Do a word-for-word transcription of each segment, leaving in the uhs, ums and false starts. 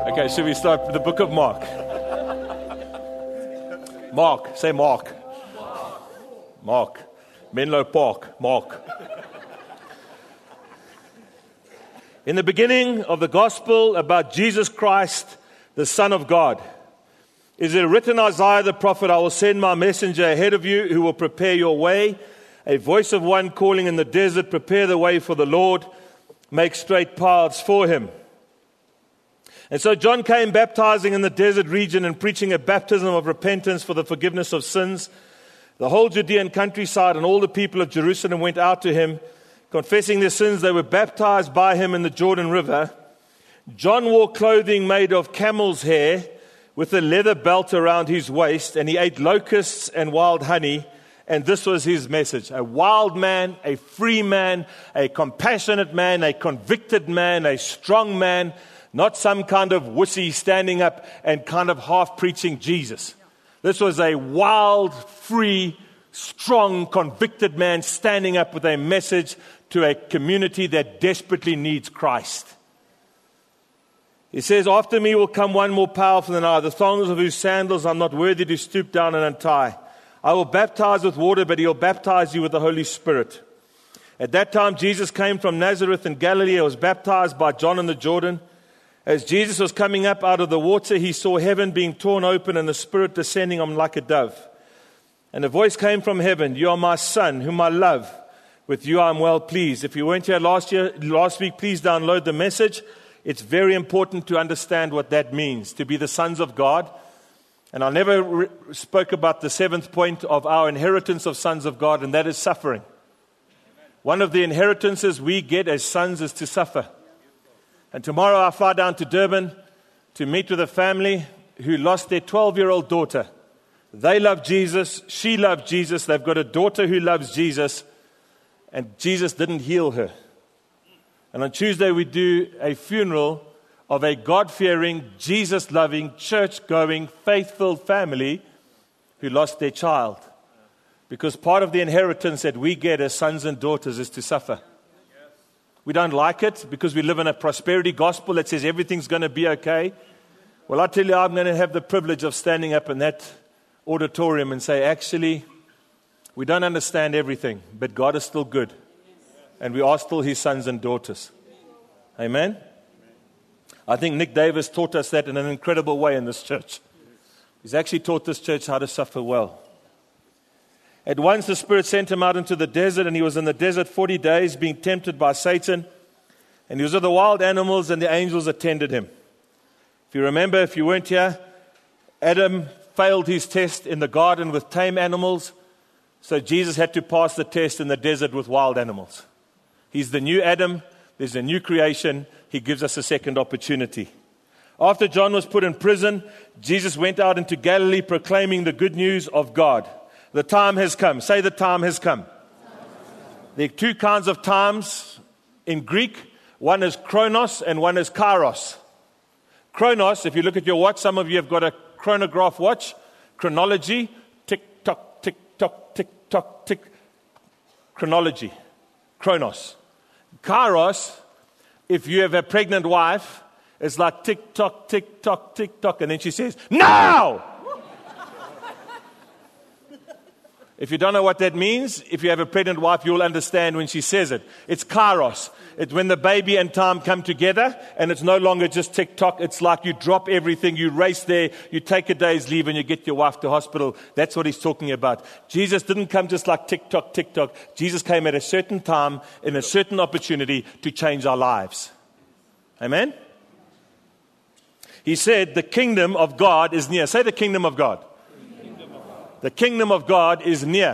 Okay, should we start with the book of Mark? Mark, say Mark. Mark. Menlo Park, Mark. In the beginning of the gospel about Jesus Christ, the Son of God, is it written, Isaiah the prophet, I will send my messenger ahead of you who will prepare your way, a voice of one calling in the desert, prepare the way for the Lord, make straight paths for him. And so John came baptizing in the desert region and preaching a baptism of repentance for the forgiveness of sins. The whole Judean countryside and all the people of Jerusalem went out to him, confessing their sins. They were baptized by him in the Jordan River. John wore clothing made of camel's hair with a leather belt around his waist, and he ate locusts and wild honey. And this was his message: a wild man, a free man, a compassionate man, a convicted man, a strong man, not some kind of wussy standing up and kind of half preaching Jesus. This was a wild, free, strong, convicted man standing up with a message to a community that desperately needs Christ. He says, after me will come one more powerful than I, the thongs of whose sandals I'm not worthy to stoop down and untie. I will baptize with water, but he will baptize you with the Holy Spirit. At that time, Jesus came from Nazareth in Galilee. He was baptized by John in the Jordan. As Jesus was coming up out of the water, he saw heaven being torn open and the Spirit descending on him like a dove. And a voice came from heaven, you are my Son, whom I love. With you I am well pleased. If you weren't here last year, last week, please download the message. It's very important to understand what that means, to be the sons of God. And I never re- spoke about the seventh point of our inheritance of sons of God, and that is suffering. One of the inheritances we get as sons is to suffer. And tomorrow I fly down to Durban to meet with a family who lost their twelve-year-old daughter. They love Jesus. She loved Jesus. They've got a daughter who loves Jesus. And Jesus didn't heal her. And on Tuesday we do a funeral of a God-fearing, Jesus-loving, church-going, faith-filled family who lost their child. Because part of the inheritance that we get as sons and daughters is to suffer. We don't like it because we live in a prosperity gospel that says everything's going to be okay. Well, I tell you, I'm going to have the privilege of standing up in that auditorium and say, actually, we don't understand everything, but God is still good. And we are still his sons and daughters. Amen? I think Nick Davis taught us that in an incredible way in this church. He's actually taught this church how to suffer well. At once the Spirit sent him out into the desert, and he was in the desert forty days being tempted by Satan. And he was with the wild animals, and the angels attended him. If you remember, if you weren't here, Adam failed his test in the garden with tame animals. So Jesus had to pass the test in the desert with wild animals. He's the new Adam. There's a new creation. He gives us a second opportunity. After John was put in prison, Jesus went out into Galilee proclaiming the good news of God. The time has come. Say, the time has come. There are two kinds of times in Greek. One is chronos and one is kairos. Chronos, if you look at your watch, some of you have got a chronograph watch. Chronology, tick, tock, tick, tock, tick, tock, tick. Chronology. Chronos. Kairos, if you have a pregnant wife, it's like tick, tock, tick, tock, tick, tock. And then she says, now! If you don't know what that means, if you have a pregnant wife, you'll understand when she says it. It's kairos. It's when the baby and time come together, and it's no longer just tick-tock. It's like you drop everything, you race there, you take a day's leave, and you get your wife to hospital. That's what he's talking about. Jesus didn't come just like tick-tock, tick-tock. Jesus came at a certain time, in a certain opportunity, to change our lives. Amen? He said, the kingdom of God is near. Say the kingdom of God. The kingdom of God is near.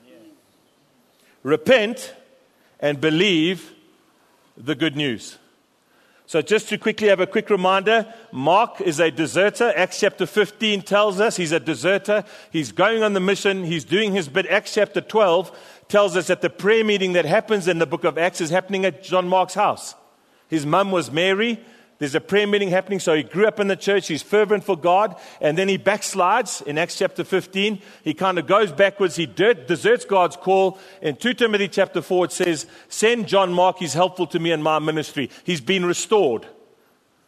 Repent and believe the good news. So just to quickly have a quick reminder, Mark is a deserter. Acts chapter fifteen tells us he's a deserter. He's going on the mission. He's doing his bit. Acts chapter twelve tells us that the prayer meeting that happens in the book of Acts is happening at John Mark's house. His mum was Mary. There's a prayer meeting happening, so he grew up in the church, he's fervent for God, and then he backslides in Acts chapter fifteen. He kind of goes backwards, he deserts God's call. In Second Timothy chapter four, it says, send John Mark, he's helpful to me in my ministry. He's been restored.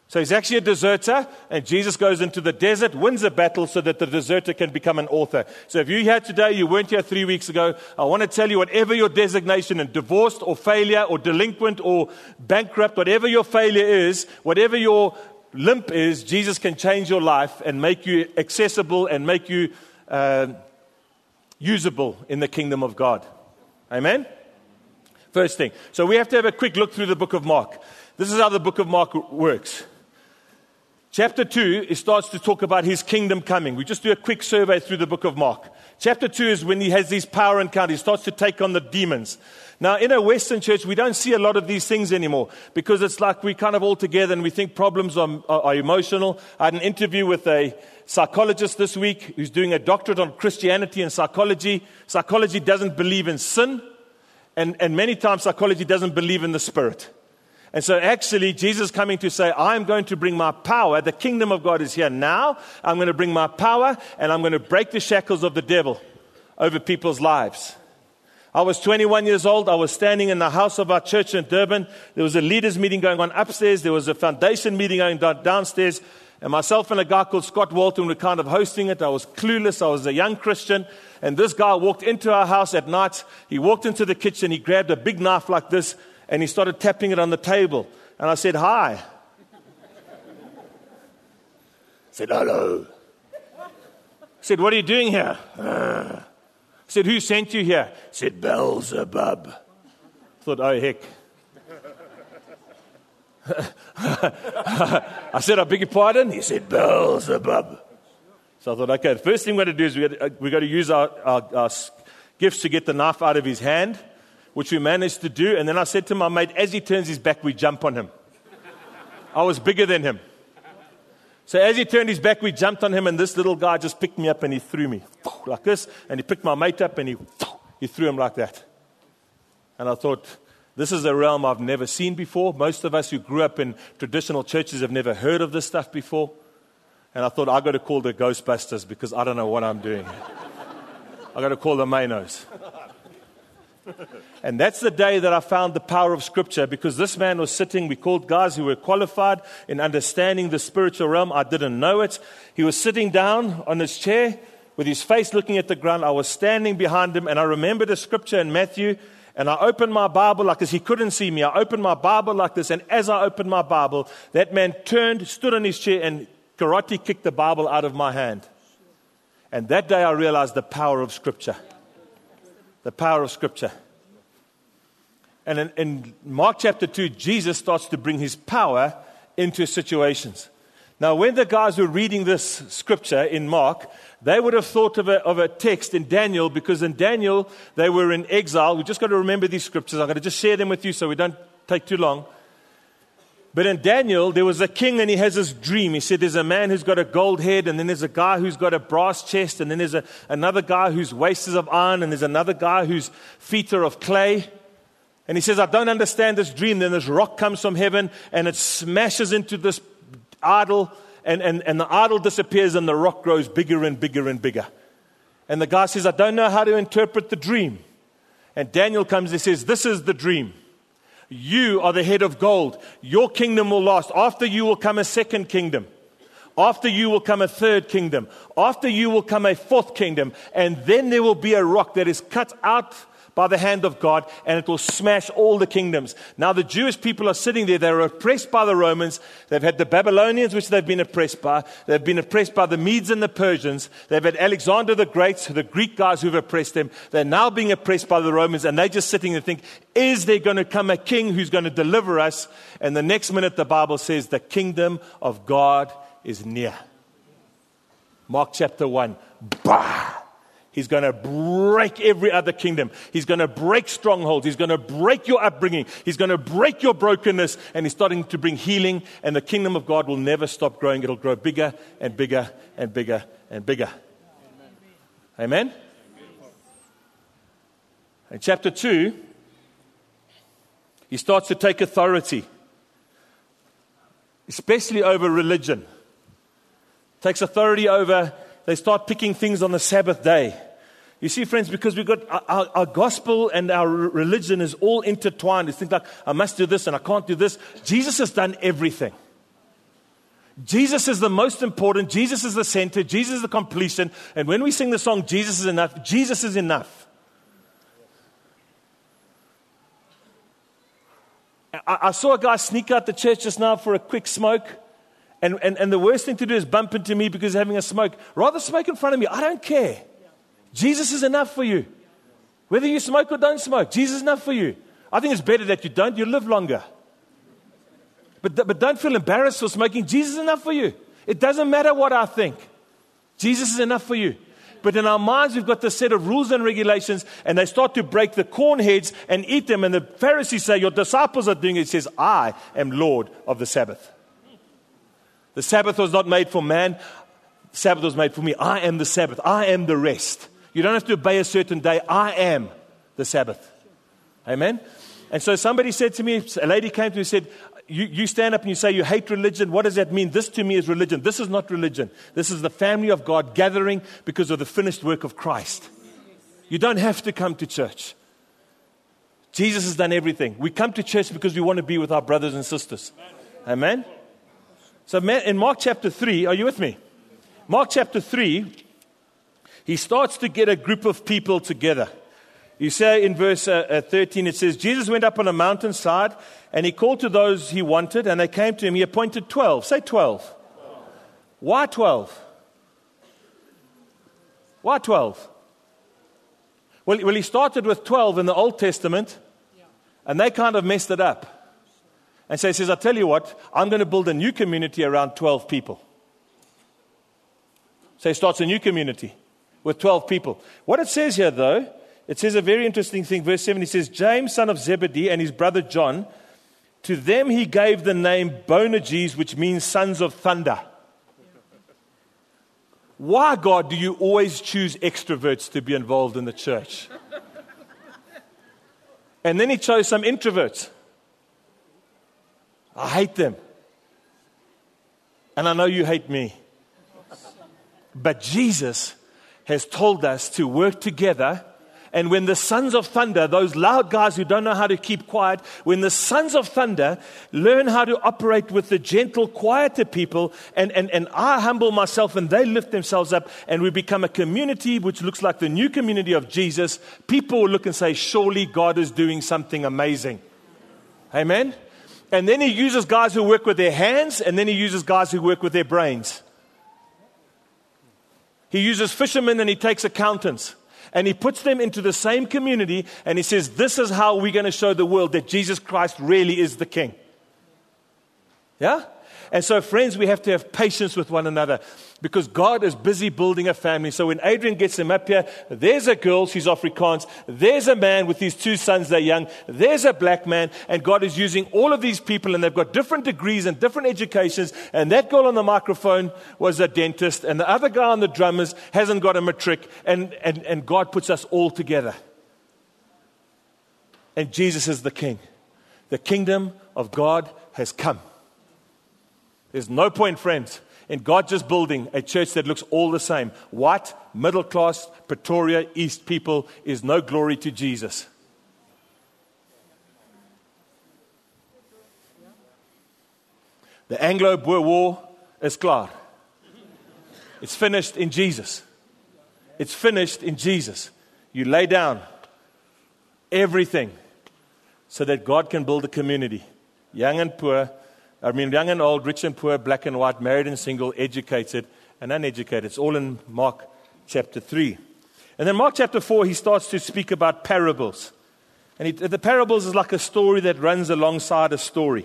So he's actually a deserter, and Jesus goes into the desert, wins a battle so that the deserter can become an author. So if you're here today, you weren't here three weeks ago, I want to tell you, whatever your designation in divorced or failure or delinquent or bankrupt, whatever your failure is, whatever your limp is, Jesus can change your life and make you accessible and make you uh, usable in the kingdom of God. Amen? First thing. So we have to have a quick look through the book of Mark. This is how the book of Mark works. Chapter two, it starts to talk about his kingdom coming. We just do a quick survey through the book of Mark. Chapter two is when he has these power encounters. He starts to take on the demons. Now, in a Western church, we don't see a lot of these things anymore because it's like we kind of all together and we think problems are, are, are emotional. I had an interview with a psychologist this week who's doing a doctorate on Christianity and psychology. Psychology doesn't believe in sin, and, and many times psychology doesn't believe in the spirit. And so actually, Jesus is coming to say, I'm going to bring my power. The kingdom of God is here now. I'm going to bring my power, and I'm going to break the shackles of the devil over people's lives. I was twenty-one years old. I was standing in the house of our church in Durban. There was a leaders meeting going on upstairs. There was a foundation meeting going on downstairs. And myself and a guy called Scott Walton were kind of hosting it. I was clueless. I was a young Christian. And this guy walked into our house at night. He walked into the kitchen. He grabbed a big knife like this, and he started tapping it on the table. And I said, hi. I said, hello. I said, what are you doing here? Uh. I said, who sent you here? I said, Beelzebub. I thought, oh, heck. I said, I beg your pardon? He said, Beelzebub. So I thought, okay, the first thing we're going to do is we've got, we've got to use our, our, our gifts to get the knife out of his hand, which we managed to do. And then I said to my mate, as he turns his back, we jump on him. I was bigger than him. So as he turned his back, we jumped on him, and this little guy just picked me up and he threw me like this. And he picked my mate up and he, he threw him like that. And I thought, this is a realm I've never seen before. Most of us who grew up in traditional churches have never heard of this stuff before. And I thought, I've got to call the Ghostbusters because I don't know what I'm doing. I've got to call the Manos. And that's the day that I found the power of Scripture, because this man was sitting, we called guys who were qualified in understanding the spiritual realm. I didn't know it. He was sitting down on his chair with his face looking at the ground. I was standing behind him, and I remembered a scripture in Matthew, and I opened my Bible like this. He couldn't see me. I opened my Bible like this, and as I opened my Bible, that man turned, stood on his chair, and karate kicked the Bible out of my hand. And that day I realized the power of Scripture. The power of Scripture. And in, in Mark chapter two, Jesus starts to bring his power into situations. Now, when the guys were reading this scripture in Mark, they would have thought of a, of a text in Daniel, because in Daniel, they were in exile. We've just got to remember these scriptures. I'm going to just share them with you so we don't take too long. But in Daniel, there was a king, and he has this dream. He said there's a man who's got a gold head, and then there's a guy who's got a brass chest, and then there's a, another guy whose waist is of iron, and there's another guy whose feet are of clay. And he says, I don't understand this dream. Then this rock comes from heaven, and it smashes into this idol, and, and, and the idol disappears, and the rock grows bigger and bigger and bigger. And the guy says, I don't know how to interpret the dream. And Daniel comes and says, this is the dream. You are the head of gold. Your kingdom will last. After you will come a second kingdom. After you will come a third kingdom. After you will come a fourth kingdom. And then there will be a rock that is cut out by the hand of God, and it will smash all the kingdoms. Now the Jewish people are sitting there. They're oppressed by the Romans. They've had the Babylonians, which they've been oppressed by. They've been oppressed by the Medes and the Persians. They've had Alexander the Great, the Greek guys who've oppressed them. They're now being oppressed by the Romans, and they're just sitting and think, is there going to come a king who's going to deliver us? And the next minute the Bible says the kingdom of God is near. Mark chapter one. Bah! He's going to break every other kingdom. He's going to break strongholds. He's going to break your upbringing. He's going to break your brokenness. And he's starting to bring healing. And the kingdom of God will never stop growing. It'll grow bigger and bigger and bigger and bigger. Amen? Amen? In chapter two, he starts to take authority, especially over religion. Takes authority over. They start picking things on the Sabbath day. You see, friends, because we've got our, our, our gospel and our religion is all intertwined. It's things like, I must do this and I can't do this. Jesus has done everything. Jesus is the most important. Jesus is the center. Jesus is the completion. And when we sing the song, Jesus is enough, Jesus is enough. I, I saw a guy sneak out the church just now for a quick smoke. And, and, and the worst thing to do is bump into me because he's having a smoke. Rather smoke in front of me. I don't care. Jesus is enough for you. Whether you smoke or don't smoke, Jesus is enough for you. I think it's better that you don't. You live longer. But, but don't feel embarrassed for smoking. Jesus is enough for you. It doesn't matter what I think. Jesus is enough for you. But in our minds, we've got this set of rules and regulations, and they start to break the corn heads and eat them. And the Pharisees say, your disciples are doing it. It says, I am Lord of the Sabbath. The Sabbath was not made for man. The Sabbath was made for me. I am the Sabbath. I am the rest. You don't have to obey a certain day. I am the Sabbath. Amen? And so somebody said to me, a lady came to me and said, You, you stand up and you say you hate religion. What does that mean? This to me is religion. This is not religion. This is the family of God gathering because of the finished work of Christ. You don't have to come to church. Jesus has done everything. We come to church because we want to be with our brothers and sisters. Amen? So in Mark chapter three, are you with me? Mark chapter three, he starts to get a group of people together. You say in verse uh, thirteen, it says, Jesus went up on a mountainside and he called to those he wanted and they came to him. He appointed twelve. Say twelve. twelve. Why twelve? Why twelve? Well, well, he started with twelve in the Old Testament and they kind of messed it up. And so he says, I tell you what, I'm going to build a new community around twelve people. So he starts a new community with twelve people. What it says here, though, it says a very interesting thing. Verse seven, it says, James, son of Zebedee, and his brother John, to them he gave the name Boanerges, which means sons of thunder. Why, God, do you always choose extroverts to be involved in the church? And then he chose some introverts. I hate them. And I know you hate me. But Jesus has told us to work together. And when the sons of thunder, those loud guys who don't know how to keep quiet, when the sons of thunder learn how to operate with the gentle, quieter people, and, and, and I humble myself and they lift themselves up, and we become a community which looks like the new community of Jesus, people will look and say, surely God is doing something amazing. Amen? And then he uses guys who work with their hands, and then he uses guys who work with their brains. He uses fishermen and he takes accountants. And he puts them into the same community and he says, this is how we're going to show the world that Jesus Christ really is the King. Yeah? And so, friends, we have to have patience with one another because God is busy building a family. So when Adrian gets them up here, there's a girl, she's Afrikaans. There's a man with his two sons, they're young. There's a black man. And God is using all of these people and they've got different degrees and different educations. And that girl on the microphone was a dentist. And the other guy on the drummers hasn't got a matric. And, and, and God puts us all together. And Jesus is the King. The kingdom of God has come. There's no point, friends, in God just building a church that looks all the same. White, middle class, Pretoria, East people is no glory to Jesus. The Anglo-Boer War is klaar. It's finished in Jesus. It's finished in Jesus. You lay down everything so that God can build a community. Young and poor, I mean, young and old, rich and poor, black and white, married and single, educated and uneducated. It's all in Mark chapter three. And then Mark chapter four, he starts to speak about parables. And he, the parables is like a story that runs alongside a story.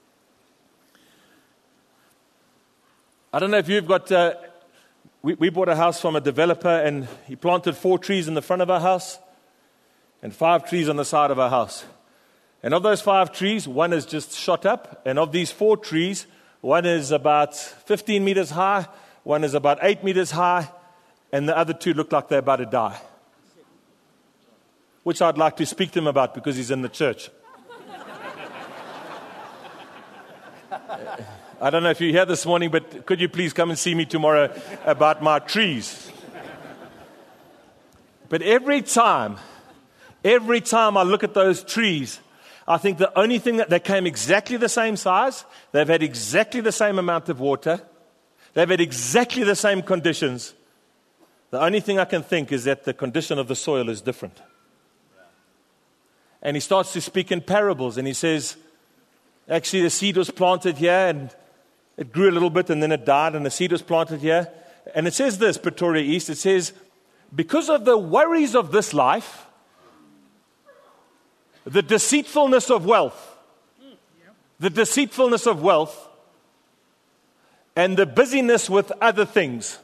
I don't know if you've got, uh, we, we bought a house from a developer and he planted four trees in the front of our house and five trees on the side of our house. And of those five trees, one is just shot up. And of these four trees, one is about fifteen meters high, one is about eight meters high, and the other two look like they're about to die. Which I'd like to speak to him about because he's in the church. I don't know if you're here this morning, but could you please come and see me tomorrow about my trees? But every time, every time I look at those trees, I think the only thing that they came exactly the same size, they've had exactly the same amount of water, they've had exactly the same conditions. The only thing I can think is that the condition of the soil is different. And he starts to speak in parables, and he says, actually the seed was planted here, and it grew a little bit, and then it died, and the seed was planted here. And it says this, Pretoria East, it says, because of the worries of this life, the deceitfulness of wealth, the deceitfulness of wealth, and the busyness with other things,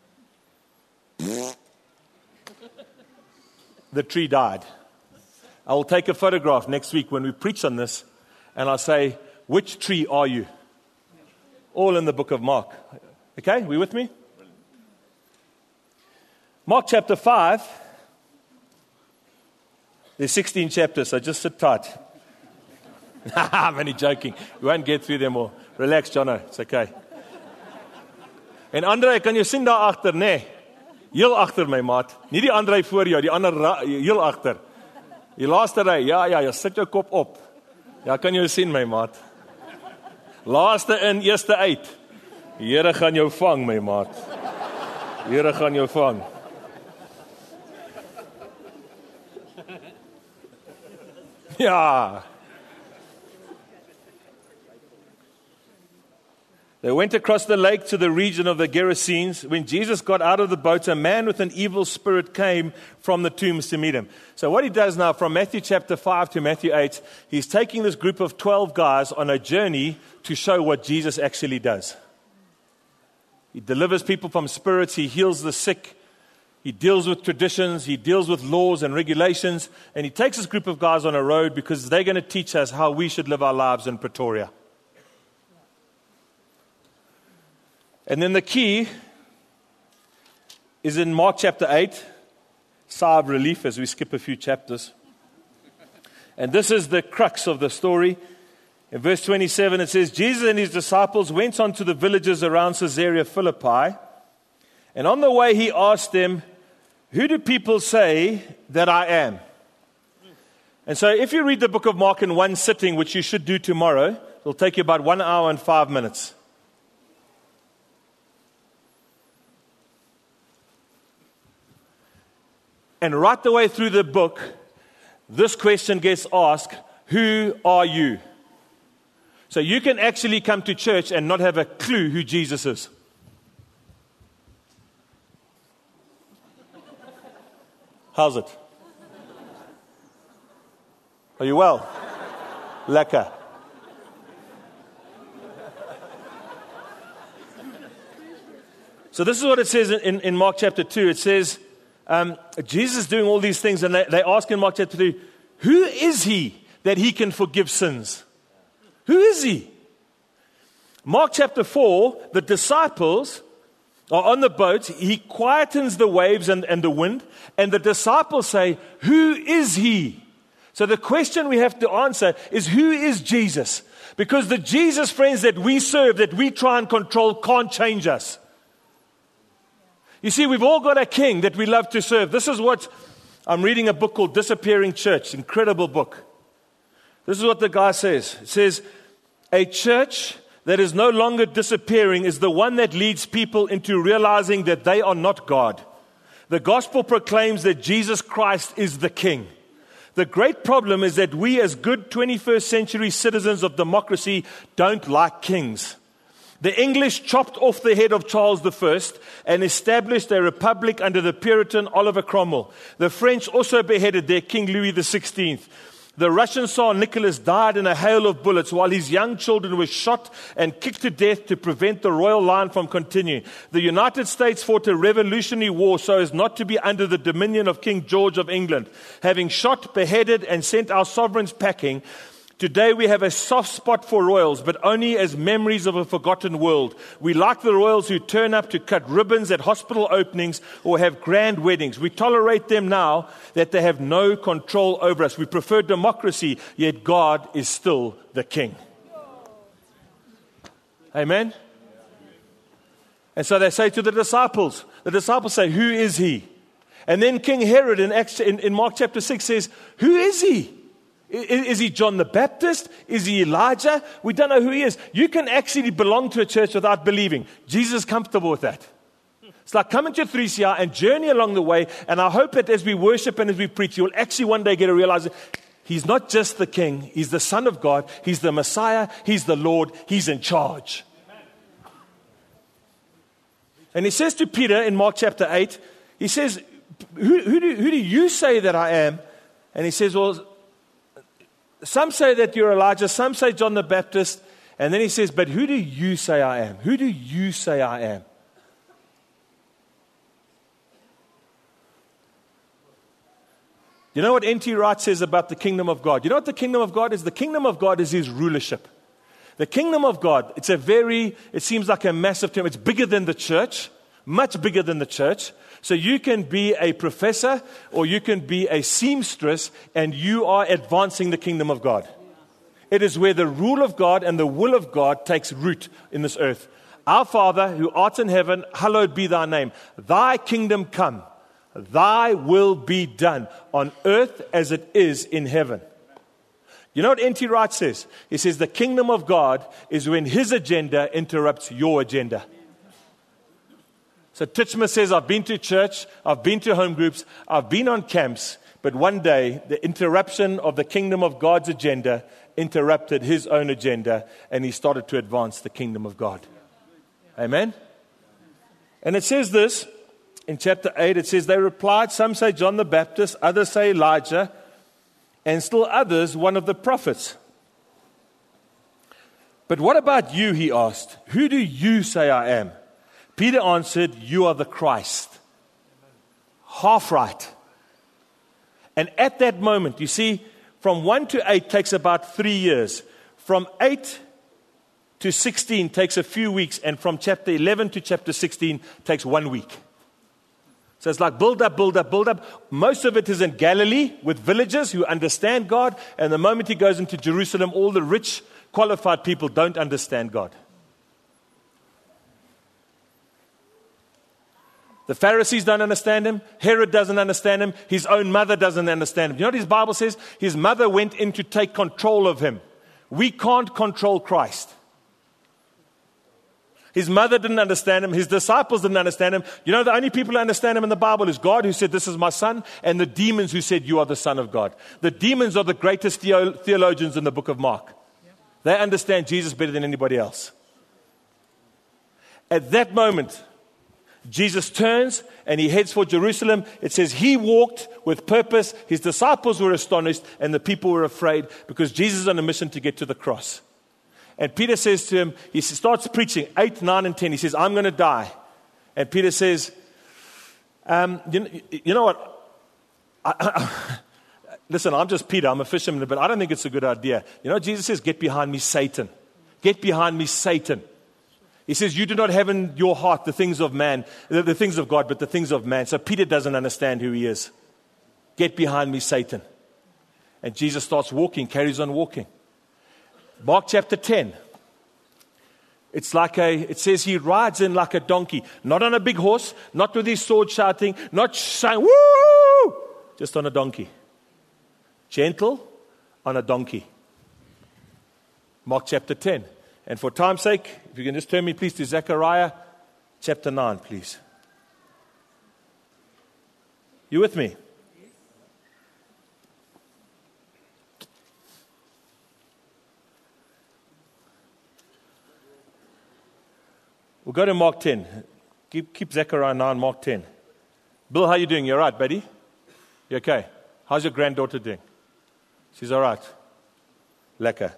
the tree died. I will take a photograph next week when we preach on this, and I'll say, which tree are you? All in the book of Mark. Okay, we with me? Mark chapter five. There's sixteen chapters, so just sit tight. I'm only joking. We won't get through them all. Relax, Jono. It's okay. En Andre, kan jy sien daar agter, nê? Nee? Heel agter my maat. Nie die Andre voor jou, die ander heel agter. Die laaste ry. Ja, ja, jy sit jou kop op. Ja, kan jy sien my maat? Laaste in, eerste uit. Die Here gaan jou vang, my maat. Die Here gaan jou vang. Ja. They went across the lake to the region of the Gerasenes. When Jesus got out of the boat, a man with an evil spirit came from the tombs to meet him. So what he does now, from Matthew chapter five to Matthew eight, he's taking this group of twelve guys on a journey to show what Jesus actually does. He delivers people from spirits, he heals the sick, he deals with traditions, he deals with laws and regulations, and he takes this group of guys on a road because they're going to teach us how we should live our lives in Pretoria. And then the key is in Mark chapter eight, sigh of relief as we skip a few chapters. And this is the crux of the story. In verse twenty-seven it says, Jesus and his disciples went on to the villages around Caesarea Philippi, and on the way he asked them, who do people say that I am? And so if you read the book of Mark in one sitting, which you should do tomorrow, it'll take you about one hour and five minutes. And right the way through the book, this question gets asked, who are you? So you can actually come to church and not have a clue who Jesus is. How's it? Are you well? Lekker. So this is what it says in, in Mark chapter two. It says, Um, Jesus is doing all these things, and they, they ask in Mark chapter two, who is he that he can forgive sins? Who is he? Mark chapter four, the disciples are on the boat. He quietens the waves and, and the wind, and the disciples say, who is he? So the question we have to answer is, who is Jesus? Because the Jesus friends that we serve, that we try and control, can't change us. You see, we've all got a king that we love to serve. This is what, I'm reading a book called Disappearing Church, incredible book. This is what the guy says. It says, a church that is no longer disappearing is the one that leads people into realizing that they are not God. The gospel proclaims that Jesus Christ is the king. The great problem is that we as good twenty-first century citizens of democracy don't like kings. The English chopped off the head of Charles the First and established a republic under the Puritan Oliver Cromwell. The French also beheaded their King Louis the Sixteenth. The Russian Tsar Nicholas died in a hail of bullets while his young children were shot and kicked to death to prevent the royal line from continuing. The United States fought a revolutionary war so as not to be under the dominion of King George of England. Having shot, beheaded, and sent our sovereigns packing, today we have a soft spot for royals, but only as memories of a forgotten world. We like the royals who turn up to cut ribbons at hospital openings or have grand weddings. We tolerate them now that they have no control over us. We prefer democracy, yet God is still the king. Amen? And so they say to the disciples, the disciples say, who is he? And then King Herod in, Acts, in, in Mark chapter six says, who is he? Is he John the Baptist? Is he Elijah? We don't know who he is. You can actually belong to a church without believing. Jesus is comfortable with that. It's like coming to three C R and journey along the way, and I hope that as we worship and as we preach, you'll actually one day get to realize that he's not just the King, he's the Son of God, he's the Messiah, he's the Lord, he's in charge. And he says to Peter in Mark chapter eight, he says, who, who, do, who do you say that I am? And he says, well, some say that you're Elijah, some say John the Baptist. And then he says, but who do you say I am? Who do you say I am? You know what N T Wright says about the kingdom of God? You know what the kingdom of God is? The kingdom of God is his rulership. The kingdom of God, it's a very, it seems like a massive term. It's bigger than the church, much bigger than the church. So you can be a professor or you can be a seamstress and you are advancing the kingdom of God. It is where the rule of God and the will of God takes root in this earth. Our Father, who art in heaven, hallowed be thy name. Thy kingdom come. Thy will be done on earth as it is in heaven. You know what N T Wright says? He says the kingdom of God is when his agenda interrupts your agenda. So Titchmer says, I've been to church, I've been to home groups, I've been on camps, but one day the interruption of the kingdom of God's agenda interrupted his own agenda and he started to advance the kingdom of God. Amen? And it says this in chapter eight, it says, they replied, some say John the Baptist, others say Elijah, and still others, one of the prophets. But what about you, he asked, who do you say I am? Peter answered, you are the Christ. Half right. And at that moment, you see, from one to eight takes about three years. From eight to sixteen takes a few weeks. And from chapter eleven to chapter sixteen takes one week. So it's like build up, build up, build up. Most of it is in Galilee with villagers who understand God. And the moment he goes into Jerusalem, all the rich, qualified people don't understand God. The Pharisees don't understand him. Herod doesn't understand him. His own mother doesn't understand him. You know what his Bible says? His mother went in to take control of him. We can't control Christ. His mother didn't understand him. His disciples didn't understand him. You know, the only people who understand him in the Bible is God, who said, this is my son, and the demons who said, you are the Son of God. The demons are the greatest theo- theologians in the book of Mark. They understand Jesus better than anybody else. At that moment, Jesus turns and he heads for Jerusalem. It says he walked with purpose. His disciples were astonished and the people were afraid because Jesus is on a mission to get to the cross. And Peter says to him, he starts preaching, eight, nine, and ten. He says, I'm going to die. And Peter says, um, you, you know what? I, I, listen, I'm just Peter. I'm a fisherman, but I don't think it's a good idea. You know, Jesus says, get behind me, Satan. Get behind me, Satan. He says, you do not have in your heart the things of man, the, the things of God, but the things of man. So Peter doesn't understand who he is. Get behind me, Satan. And Jesus starts walking, carries on walking. Mark chapter ten. It's like a, it says he rides in like a donkey, not on a big horse, not with his sword shouting, not saying, woo, just on a donkey. Gentle on a donkey. Mark chapter ten. And for time's sake, if you can just turn me please to Zechariah chapter nine, please. You with me? We'll go to Mark ten. Keep, keep Zechariah nine, Mark ten. Bill, how you doing? You all right, buddy? You okay? How's your granddaughter doing? She's all right. Lekker.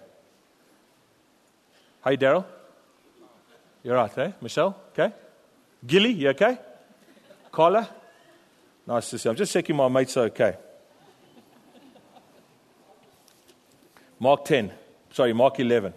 Hi, Daryl. You're all right, eh? Michelle, okay? Gilly, you okay? Carla? Nice to see you. I'm just checking my mates are okay. Mark ten. Sorry, Mark eleven.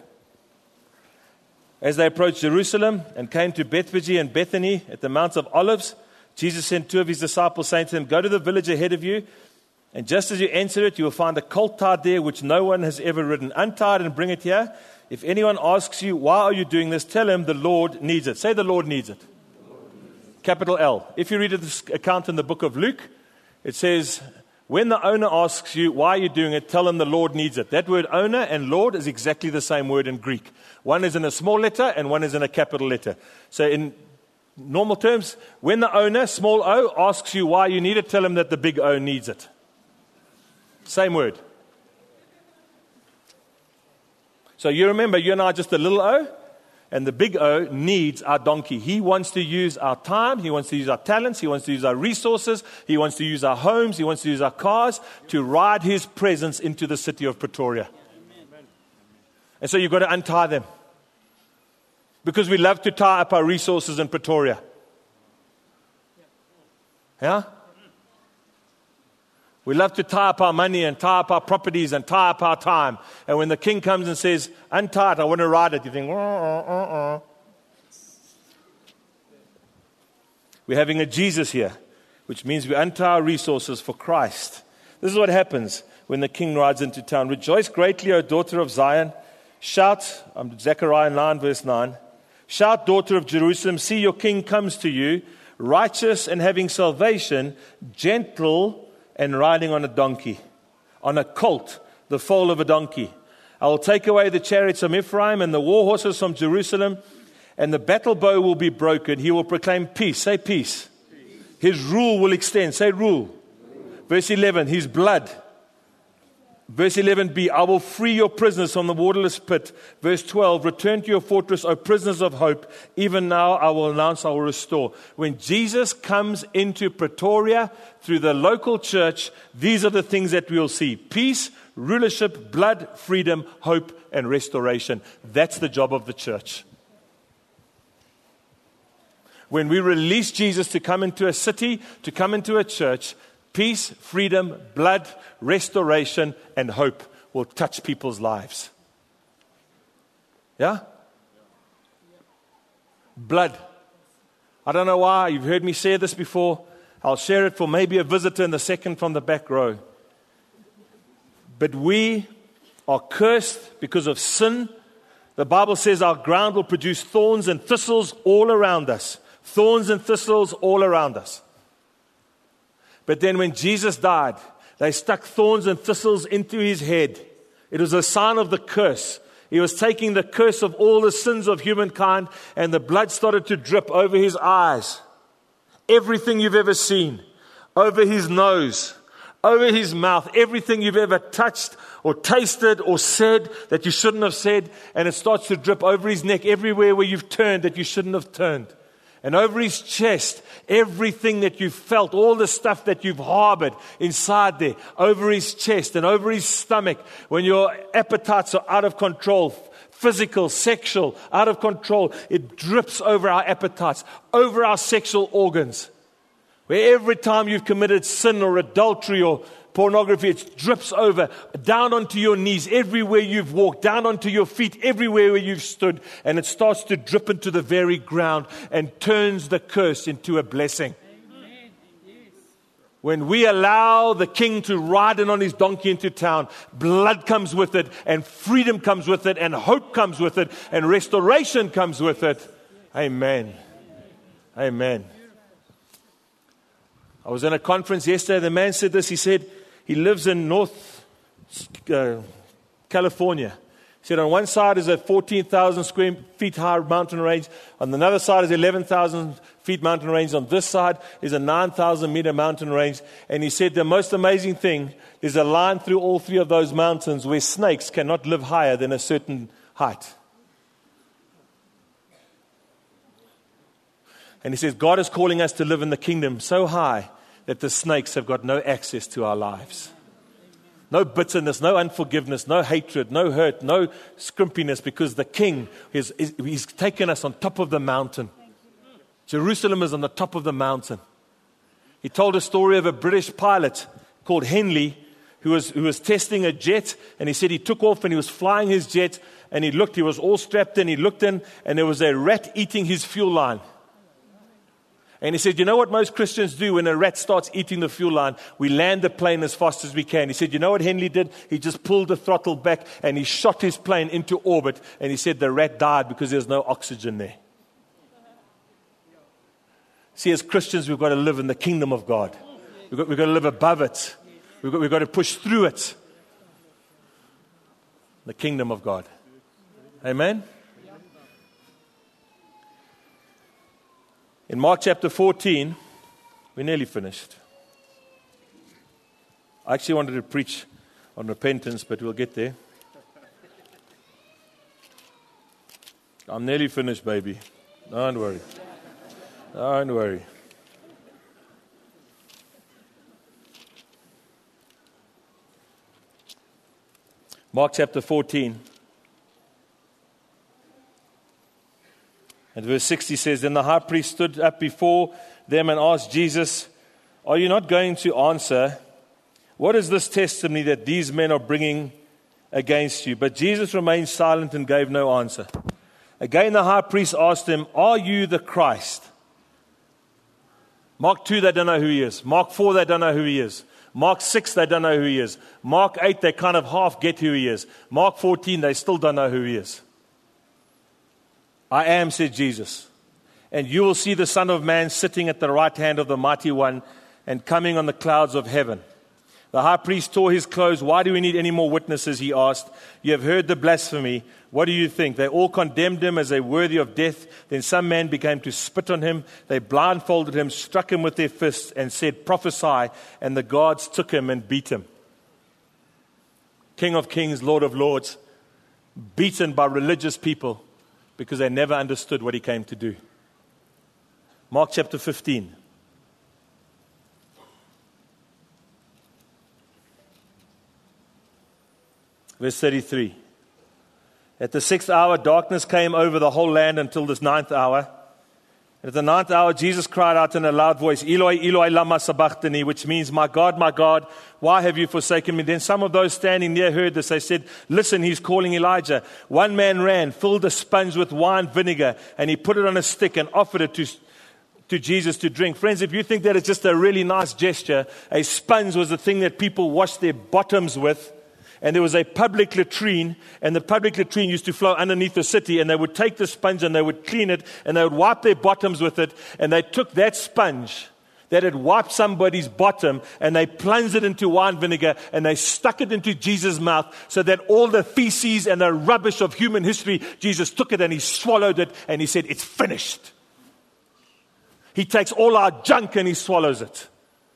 As they approached Jerusalem and came to Bethphage and Bethany at the Mount of Olives, Jesus sent two of his disciples, saying to them, go to the village ahead of you, and just as you enter it, you will find a colt tied there which no one has ever ridden. Untie it and bring it here. If anyone asks you, why are you doing this? Tell him the Lord needs it. Say the Lord needs it. Capital L. If you read this account in the book of Luke, it says, When the owner asks you, why are you doing it, tell him the Lord needs it. That word owner and Lord is exactly the same word in Greek. One is in a small letter and one is in a capital letter. So in normal terms, when the owner, small o, asks you why you need it, tell him that the big O needs it. Same word. So you remember, you and I are just a little o, and the big O needs our donkey. He wants to use our time, he wants to use our talents, he wants to use our resources, he wants to use our homes, he wants to use our cars to ride his presence into the city of Pretoria. And so you've got to untie them. Because we love to tie up our resources in Pretoria. Yeah? We love to tie up our money and tie up our properties and tie up our time. And when the king comes and says, untie it, I want to ride it, you think, uh, uh, uh. We're having a Jesus here, which means we untie our resources for Christ. This is what happens when the king rides into town. Rejoice greatly, O daughter of Zion. Shout, um, Zechariah nine, verse nine. Shout, daughter of Jerusalem, see your king comes to you, righteous and having salvation, gentle and riding on a donkey, on a colt, the foal of a donkey. I will take away the chariots from Ephraim and the war horses from Jerusalem, and the battle bow will be broken. He will proclaim peace. Say peace. Peace. His rule will extend. Say rule. Rule. Verse eleven, his blood. Verse eleven b, I will free your prisoners from the waterless pit. Verse twelve, return to your fortress, O prisoners of hope. Even now I will announce, I will restore. When Jesus comes into Pretoria through the local church, these are the things that we'll see. Peace, rulership, blood, freedom, hope, and restoration. That's the job of the church. When we release Jesus to come into a city, to come into a church, peace, freedom, blood, restoration, and hope will touch people's lives. Yeah? Blood. I don't know why. You've heard me say this before. I'll share it for maybe a visitor in the second from the back row. But we are cursed because of sin. The Bible says our ground will produce thorns and thistles all around us. Thorns and thistles all around us. But then when Jesus died, they stuck thorns and thistles into his head. It was a sign of the curse. He was taking the curse of all the sins of humankind, and the blood started to drip over his eyes. Everything you've ever seen, over his nose, over his mouth, everything you've ever touched or tasted or said that you shouldn't have said, and it starts to drip over his neck everywhere where you've turned that you shouldn't have turned. And over his chest, everything that you've felt, all the stuff that you've harbored inside there, over his chest and over his stomach, when your appetites are out of control, physical, sexual, out of control, it drips over our appetites, over our sexual organs. Where every time you've committed sin or adultery or pornography, it drips over, down onto your knees, everywhere you've walked, down onto your feet, everywhere where you've stood, and it starts to drip into the very ground and turns the curse into a blessing. Amen. When we allow the king to ride in on his donkey into town, blood comes with it, and freedom comes with it, and hope comes with it, and restoration comes with it. Amen. Amen. I was in a conference yesterday. The man said this. He said, he lives in North uh, California. He said on one side is a fourteen thousand square feet high mountain range. On the other side is eleven thousand feet mountain range. On this side is a nine thousand meter mountain range. And he said the most amazing thing, there's a line through all three of those mountains where snakes cannot live higher than a certain height. And he says God is calling us to live in the kingdom so high that the snakes have got no access to our lives. No bitterness, no unforgiveness, no hatred, no hurt, no scrimpiness, because the king, is, is, he's taken us on top of the mountain. Jerusalem is on the top of the mountain. He told a story of a British pilot called Henley who was, who was testing a jet, and he said he took off and he was flying his jet, and he looked, he was all strapped in, he looked in, and there was a rat eating his fuel line. And he said, you know what most Christians do when a rat starts eating the fuel line? We land the plane as fast as we can. He said, you know what Henley did? He just pulled the throttle back and he shot his plane into orbit. And he said the rat died because there's no oxygen there. See, as Christians, we've got to live in the kingdom of God. We've got, we've got to live above it. We've We've got, we've got to push through it. The kingdom of God. Amen? In Mark chapter fourteen, we're nearly finished. I actually wanted to preach on repentance, but we'll get there. I'm nearly finished, baby. Don't worry. Don't worry. Mark chapter fourteen. And verse sixty says, Then the high priest stood up before them and asked Jesus, Are you not going to answer? What is this testimony that these men are bringing against you? But Jesus remained silent and gave no answer. Again the high priest asked him, Are you the Christ? Mark two, they don't know who he is. Mark four, they don't know who he is. Mark six, they don't know who he is. Mark eight, they kind of half get who he is. Mark fourteen, they still don't know who he is. I am, said Jesus, and you will see the Son of Man sitting at the right hand of the Mighty One and coming on the clouds of heaven. The high priest tore his clothes. Why do we need any more witnesses? He asked. You have heard the blasphemy. What do you think? They all condemned him as a worthy of death. Then some men began to spit on him. They blindfolded him, struck him with their fists, and said, Prophesy. And the guards took him and beat him. King of kings, Lord of lords, beaten by religious people because they never understood what he came to do. Mark chapter fifteen. Verse thirty-three. At the sixth hour, darkness came over the whole land until this ninth hour. At the ninth hour, Jesus cried out in a loud voice, Eloi, Eloi, lama sabachthani, which means, My God, my God, why have you forsaken me? Then some of those standing near heard this. They said, Listen, he's calling Elijah. One man ran, filled a sponge with wine vinegar, and he put it on a stick and offered it to to Jesus to drink. Friends, if you think that it's just a really nice gesture, a sponge was the thing that people washed their bottoms with. And there was a public latrine, and the public latrine used to flow underneath the city, and they would take the sponge and they would clean it, and they would wipe their bottoms with it, and they took that sponge that had wiped somebody's bottom, and they plunged it into wine vinegar, and they stuck it into Jesus' mouth, so that all the feces and the rubbish of human history, Jesus took it and he swallowed it, and he said, It's finished. He takes all our junk and he swallows it.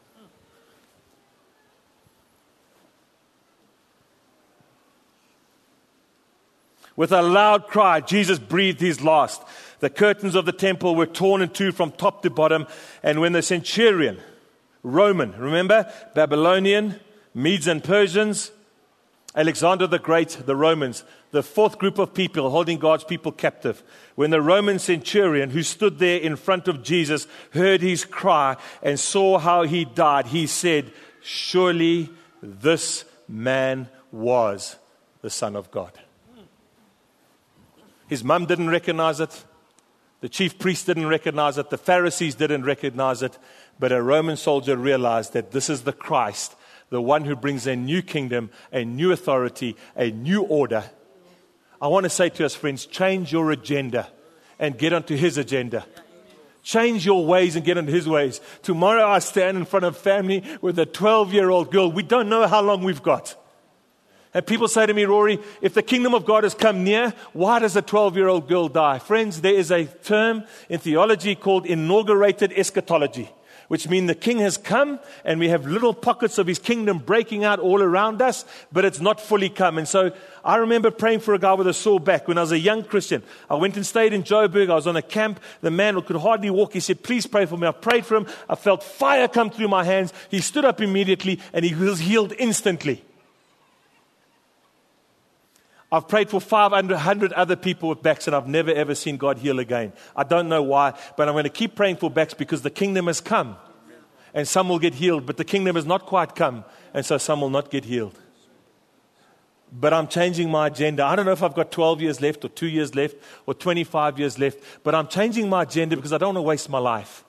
With a loud cry, Jesus breathed his last. The curtains of the temple were torn in two from top to bottom. And when the centurion, Roman, remember, Babylonian, Medes and Persians, Alexander the Great, the Romans, the fourth group of people holding God's people captive. When the Roman centurion who stood there in front of Jesus heard his cry and saw how he died, he said, Surely this man was the Son of God. His mum didn't recognize it. The chief priest didn't recognize it. The Pharisees didn't recognize it. But a Roman soldier realized that this is the Christ, the one who brings a new kingdom, a new authority, a new order. I want to say to us, friends, change your agenda and get onto his agenda. Change your ways and get onto his ways. Tomorrow I stand in front of family with a twelve-year-old girl. We don't know how long we've got. And people say to me, Rory, if the kingdom of God has come near, why does a twelve-year-old girl die? Friends, there is a term in theology called inaugurated eschatology, which means the king has come and we have little pockets of his kingdom breaking out all around us, but it's not fully come. And so I remember praying for a guy with a sore back when I was a young Christian. I went and stayed in Joburg. I was on a camp. The man could hardly walk. He said, please pray for me. I prayed for him. I felt fire come through my hands. He stood up immediately and he was healed instantly. I've prayed for five hundred other people with backs and I've never ever seen God heal again. I don't know why, but I'm going to keep praying for backs because the kingdom has come. And some will get healed, but the kingdom has not quite come. And so some will not get healed. But I'm changing my agenda. I don't know if I've got twelve years left or two years left or twenty-five years left. But I'm changing my agenda because I don't want to waste my life.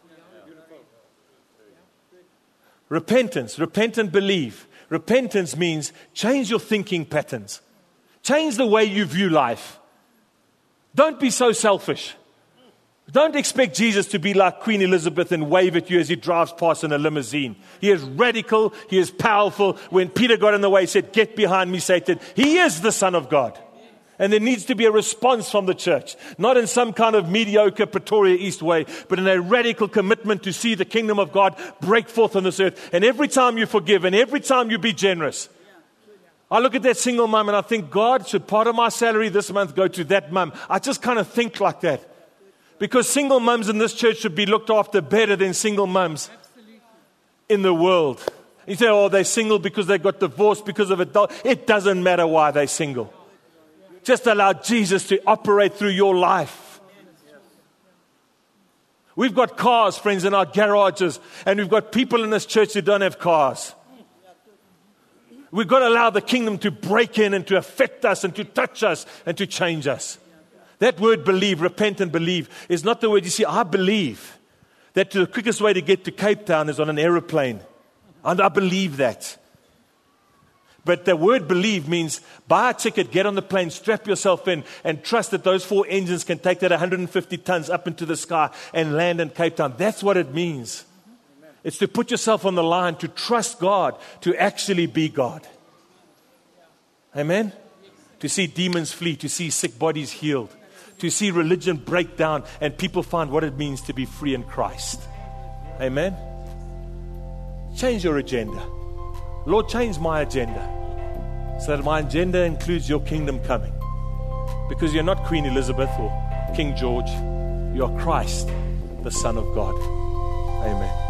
Repentance. Repent and believe. Repentance means change your thinking patterns. Change the way you view life. Don't be so selfish. Don't expect Jesus to be like Queen Elizabeth and wave at you as he drives past in a limousine. He is radical. He is powerful. When Peter got in the way, he said, "Get behind me, Satan." He is the Son of God. And there needs to be a response from the church, not in some kind of mediocre Pretoria East way, but in a radical commitment to see the kingdom of God break forth on this earth. And every time you forgive and every time you be generous, I look at that single mum and I think, God, should part of my salary this month go to that mum? I just kind of think like that. Because single mums in this church should be looked after better than single mums in the world. You say, oh, they're single because they got divorced because of adult. It doesn't matter why they're single. Just allow Jesus to operate through your life. We've got cars, friends, in our garages, and we've got people in this church who don't have cars. We've got to allow the kingdom to break in and to affect us and to touch us and to change us. That word believe, repent and believe, is not the word. You see, I believe that the quickest way to get to Cape Town is on an aeroplane. And I believe that. But the word believe means buy a ticket, get on the plane, strap yourself in, and trust that those four engines can take that one hundred fifty tons up into the sky and land in Cape Town. That's what it means. It's to put yourself on the line, to trust God, to actually be God. Amen? To see demons flee, to see sick bodies healed, to see religion break down and people find what it means to be free in Christ. Amen? Change your agenda. Lord, change my agenda so that my agenda includes your kingdom coming. Because you're not Queen Elizabeth or King George. You are Christ, the Son of God. Amen.